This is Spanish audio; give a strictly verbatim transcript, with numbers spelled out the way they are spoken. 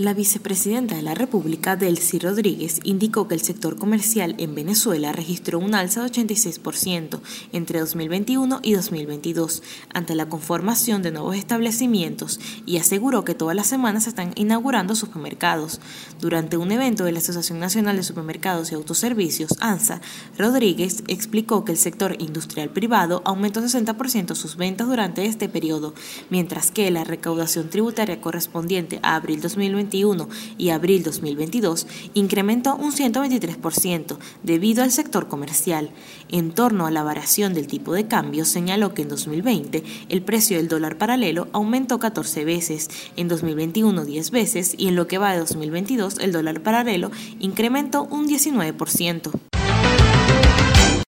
La vicepresidenta de la República, Delcy Rodríguez, indicó que el sector comercial en Venezuela registró un alza de ochenta y seis por ciento entre dos mil veintiuno y dos mil veintidós ante la conformación de nuevos establecimientos y aseguró que todas las semanas se están inaugurando supermercados. Durante un evento de la Asociación Nacional de Supermercados y Autoservicios, ANSA, Rodríguez explicó que el sector industrial privado aumentó sesenta por ciento sus ventas durante este periodo, mientras que la recaudación tributaria correspondiente a abril dos mil veintiuno y abril dos mil veintidós incrementó un ciento veintitrés por ciento debido al sector comercial. En torno a la variación del tipo de cambio, señaló que en dos mil veinte el precio del dólar paralelo aumentó catorce veces, en dos mil veintiuno diez veces y en lo que va de dos mil veintidós el dólar paralelo incrementó un diecinueve por ciento.